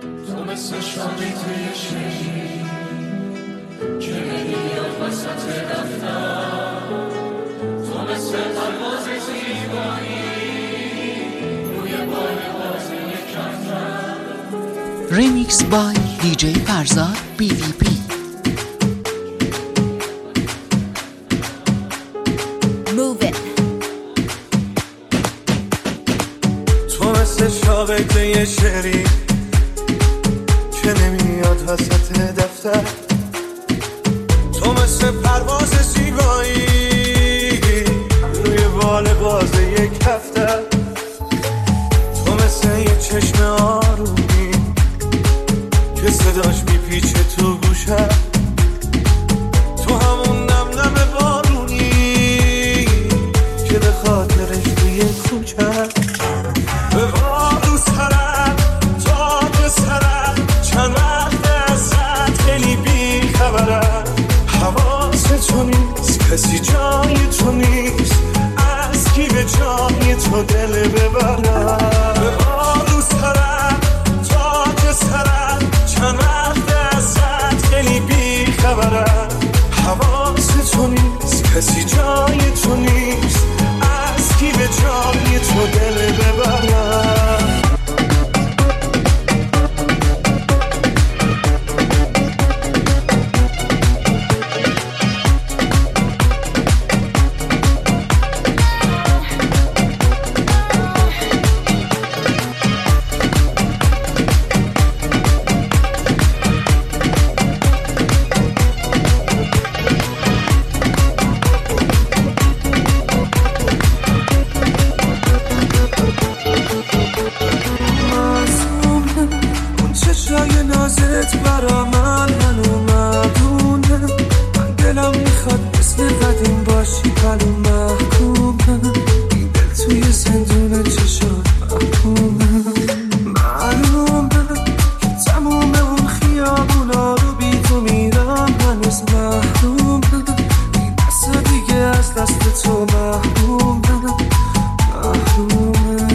تو مثل شامی توی شهری که نمیاد وسط دفتر، تو مثل پرواز زیبایی روی پرواز یک کفتر. Remix by DJ Farzad BVP. Move it. تو مثل شاقه یه شعری که نمیاد وسط دفتر، تو مثل پرواز زیبایی روی بال باز یک کفتر، تو مثل یه چشم آرومی که صداش میپیچه تو گوشه، تو همون نم نم بارونی که به خاطرش توی کوچه به بارو سرم تاج سرم چند وقت ازت خیلی بی خبرم، حواست تو نیست کسی جای تو نیست، از کی به جای تو دل ببرم. به بارو سرم تاج سرم چند وقت ازت خیلی بی خبرم، حواست تو نیست کسی جای تو نیست، از کی به جای تو دل ببرم. نازت برا من هنو مردونه، من دلم میخواد مثل قدیم باشی پلو محکومه، این دل توی زندون چشات محکومه، معلومه که تموم اون خیابونا رو بی تو میرم هنوز محرومه، این دست دیگه از دست تو محرومه محرومه.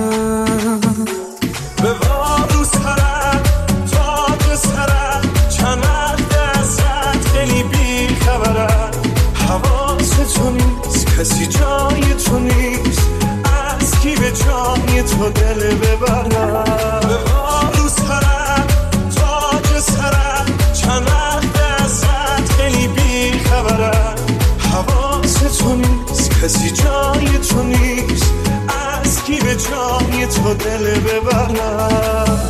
به بارو سرم تاج سرم چند وقت ازت خیلی بی خبرم، حواست تو نیست کسی جای تو نیست، از کی به جای تو دل ببرم. به بارو سرم تاج سرم چند وقت ازت خیلی بی خبرم، حواست تو نیست کسی جای تو نیست، از کی به جای تو دل ببرم.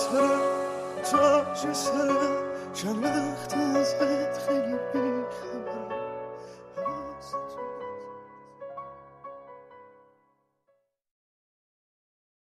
تاج سرم چند وقت ازت خیلی بی خبرم.